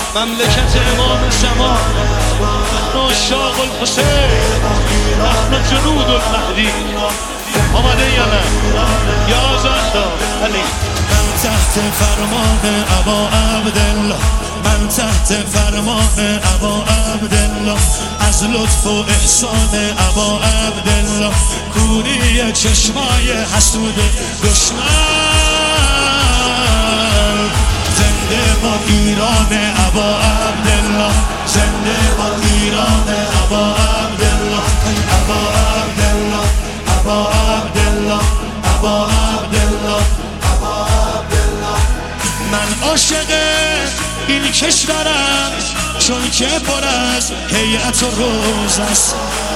مملکت امام زمان، نحن عشاق الحسین، نحن جنود المهدی. آمده یا نه؟ یا زهرا علی. من تحت فرمان ابا عبدالله، من تحت فرمان ابا عبدالله، از لطف و احسان ابا عبدالله، کوری چشمای حسود دشمن. زنده با ایران ابا عبدالله، زنده با ایران ابا عبدالله، ابا عبدالله، ابا عبدالله، ابا عبدالله، ابا عبدالله. من عاشق این کشورم چون که پر از هیئت و روز است.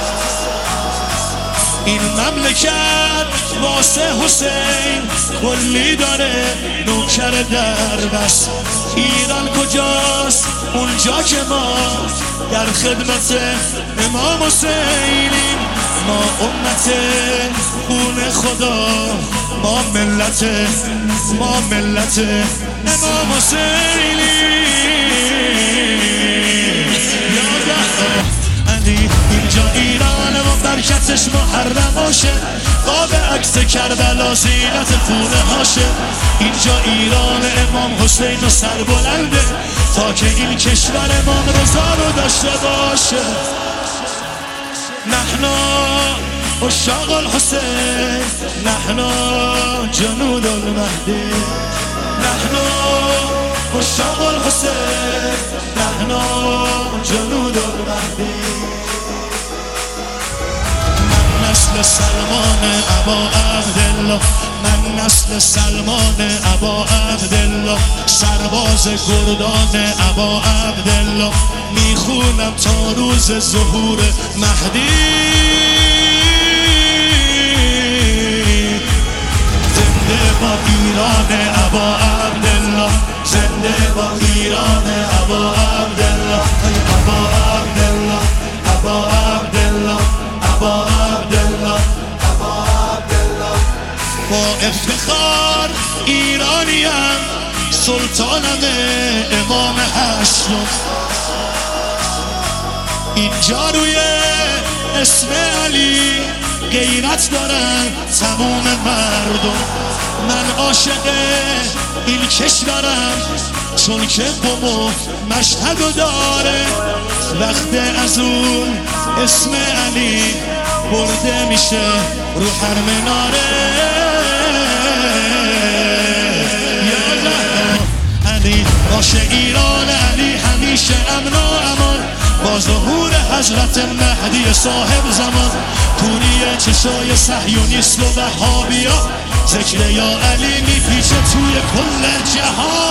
این مملکت واسه حسین کلی داره نوکر در بس. ایران کجاست؟ اونجا که ما در خدمت امام حسینیم. ما امت خون خدا، ما ملت امام حسینیم. علی اینجا ایران و برکتش محرم باشه، قاب عکس کربلا زینت خونه هاشه. اینجا ایران امام حسین و سربلنده تا که این کشور امام رضا رو داشته باشه. نحن عشاق الحسین، نحن جنود المهدی، نحن عشاق الحسین، نحن جنود المهدی. من نسل سلمان ابا عبدالله، من نسل سلمان ابا عبدالله، سرباز گردان ابا عبدالله، میخونم تا روز ظهور مهدی. زنده با ایران ابا عبدالله، زنده با ایران ابا عبدالله، ابا عبدالله، ابا عبدالله، ابا عبدالله، ابا عبدالله. با افتخار ایرانیم، سلطانم امام هشتم. اینجا روی اسم علی غیرت دارن تمام مردم. من عاشق این کشورم چون که قم و مشهدو داره. وقت از اون اسم علی برده میشه رو هر مناره. علی باشه ایران، علی همیشه امن و امان. با ظهور حضرت مهدی صاحب زمان، کوری چشای صهیونیست و وهابیا، ذکر یا علی میپیچه توی کل جهان.